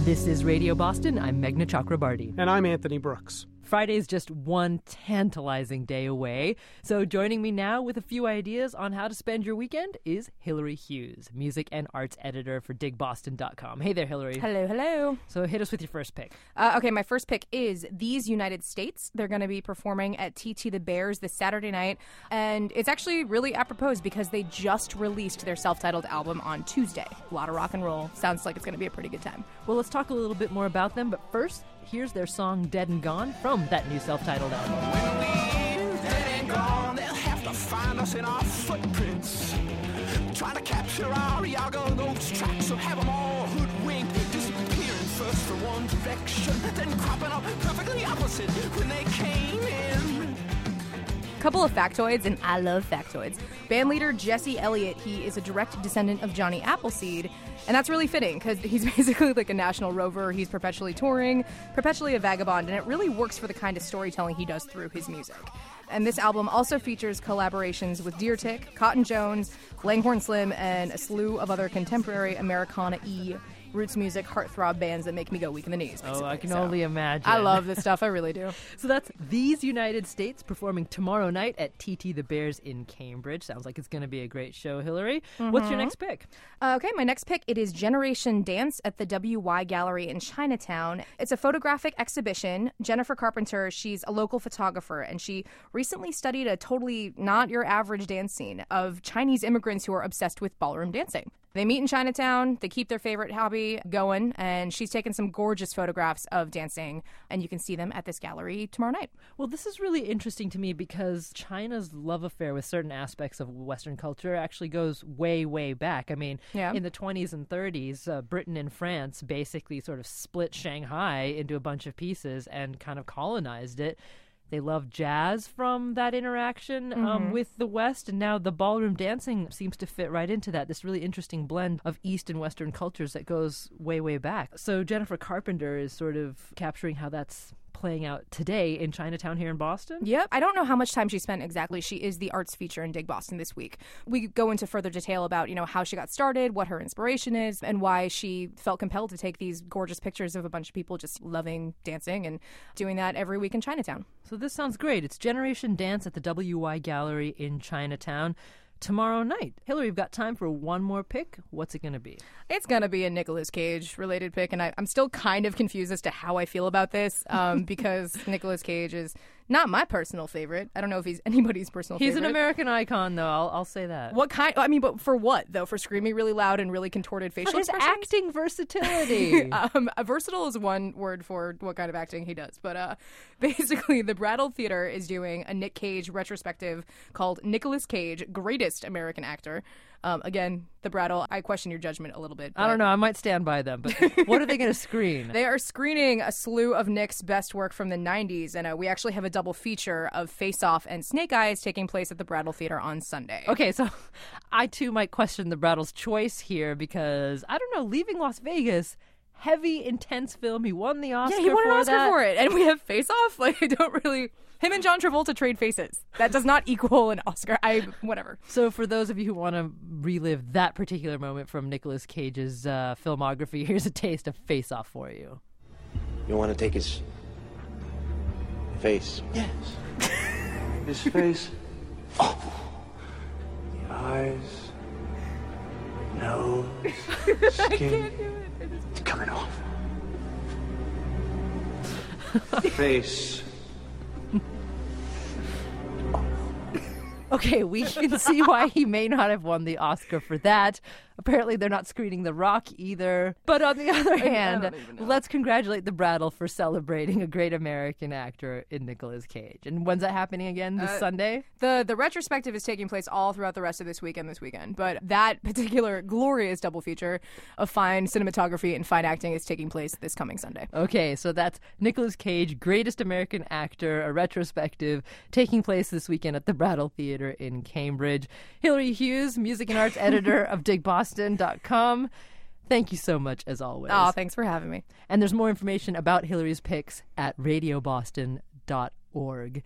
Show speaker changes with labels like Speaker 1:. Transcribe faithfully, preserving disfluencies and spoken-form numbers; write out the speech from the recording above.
Speaker 1: This is Radio Boston. I'm Meghna Chakrabarty.
Speaker 2: And I'm Anthony Brooks.
Speaker 1: Friday's just one tantalizing day away. So joining me now with a few ideas on how to spend your weekend is Hillary Hughes, music and arts editor for dig boston dot com. Hey there, Hillary.
Speaker 3: Hello, hello.
Speaker 1: So hit us with your first pick.
Speaker 3: Uh, okay, my first pick is These United States. They're going to be performing at T T the Bears this Saturday night. And it's actually really apropos because they just released their self-titled album on Tuesday. A lot of rock and roll. Sounds like it's going to be a pretty good time.
Speaker 1: Well, let's talk a little bit more about them. But first, here's their song Dead and Gone from that new self-titled album.
Speaker 4: When we're dead and gone, they'll have to find us in our footprints. Trying to capture our Iago ghost tracks, so have them all hoodwinked. Disappearing first from one direction, then cropping up perfectly opposite when they came in.
Speaker 3: Couple of factoids, and I love factoids. Bandleader Jesse Elliott, he is a direct descendant of Johnny Appleseed, and that's really fitting because he's basically like a national rover. He's perpetually touring, perpetually a vagabond, and it really works for the kind of storytelling he does through his music. And this album also features collaborations with Deer Tick, Cotton Jones, Langhorne Slim, and a slew of other contemporary Americana-y roots music, heartthrob bands that make me go weak in the knees. Basically.
Speaker 1: Oh, I can
Speaker 3: so,
Speaker 1: only imagine.
Speaker 3: I love this stuff. I really do.
Speaker 1: So that's These United States performing tomorrow night at T T the Bears in Cambridge. Sounds like it's going to be a great show, Hillary. Mm-hmm. What's your next pick?
Speaker 3: Uh, okay, my next pick, it is Generation Dance at the W Y Gallery in Chinatown. It's a photographic exhibition. Jennifer Carpenter, she's a local photographer, and she recently studied a totally not your average dance scene of Chinese immigrants who are obsessed with ballroom dancing. They meet in Chinatown, they keep their favorite hobby going, and she's taken some gorgeous photographs of dancing, and you can see them at this gallery tomorrow night.
Speaker 1: Well, this is really interesting to me because China's love affair with certain aspects of Western culture actually goes way, way back. I mean,
Speaker 3: yeah.
Speaker 1: in the twenties and thirties, uh, Britain and France basically sort of split Shanghai into a bunch of pieces and kind of colonized it. They love jazz from that interaction mm-hmm. um, with the West, and now the ballroom dancing seems to fit right into that, this really interesting blend of East and Western cultures that goes way, way back. So Jennifer Carpenter is sort of capturing how that's playing out today in Chinatown here in Boston?
Speaker 3: Yep. I don't know how much time she spent exactly. She is the arts feature in Dig Boston this week. We go into further detail about, you know, how she got started, what her inspiration is, and why she felt compelled to take these gorgeous pictures of a bunch of people just loving dancing and doing that every week in Chinatown.
Speaker 1: So this sounds great. It's Generation Dance at the W Y Gallery in Chinatown tomorrow night. Hillary, we've got time for one more pick. What's it going to be?
Speaker 3: It's going to be a Nicolas Cage related pick, and I, I'm still kind of confused as to how I feel about this um, because Nicolas Cage is not my personal favorite. I don't know if he's anybody's personal
Speaker 1: he's
Speaker 3: favorite.
Speaker 1: He's an American icon, though. I'll, I'll say that.
Speaker 3: What kind? I mean, but for what, though? For screaming really loud and really contorted facial
Speaker 1: for his
Speaker 3: expressions?
Speaker 1: acting versatility.
Speaker 3: um, versatile is one word for what kind of acting he does. But uh, basically, the Brattle Theater is doing a Nick Cage retrospective called Nicolas Cage, Greatest American Actor. Um, again, the Brattle, I question your judgment a little bit.
Speaker 1: I don't know. I might stand by them. But what are they going to screen?
Speaker 3: They are screening a slew of Nick's best work from the nineties. And uh, we actually have a double feature of Face Off and Snake Eyes taking place at the Brattle Theater on Sunday.
Speaker 1: Okay, so I, too, might question the Brattle's choice here because, I don't know, leaving Las Vegas... Heavy, intense film. He won the Oscar for that.
Speaker 3: Yeah, he won an Oscar for it. And we have Face Off? Like, I don't really... Him and John Travolta trade faces. That does not equal an Oscar. I... Whatever.
Speaker 1: So for those of you who want to relive that particular moment from Nicolas Cage's uh, filmography, here's a taste of Face Off for you.
Speaker 5: You want to take his... face?
Speaker 6: Yes. His face. Oh. The eyes. Nose. Skin. It's coming off. Face.
Speaker 1: Okay, we can see why he may not have won the Oscar for that. Apparently, they're not screening The Rock either. But on the other hand, let's congratulate the Brattle for celebrating a great American actor in Nicolas Cage. And when's that happening again? This uh, Sunday?
Speaker 3: The the retrospective is taking place all throughout the rest of this weekend this weekend. But that particular glorious double feature of fine cinematography and fine acting is taking place this coming Sunday.
Speaker 1: Okay, so that's Nicolas Cage, Greatest American Actor, a retrospective taking place this weekend at the Brattle Theater in Cambridge. Hillary Hughes, music and arts editor of dig boston dot com. Thank you so much, as always.
Speaker 3: Oh, thanks for having me.
Speaker 1: And there's more information about Hillary's picks at radio boston dot org.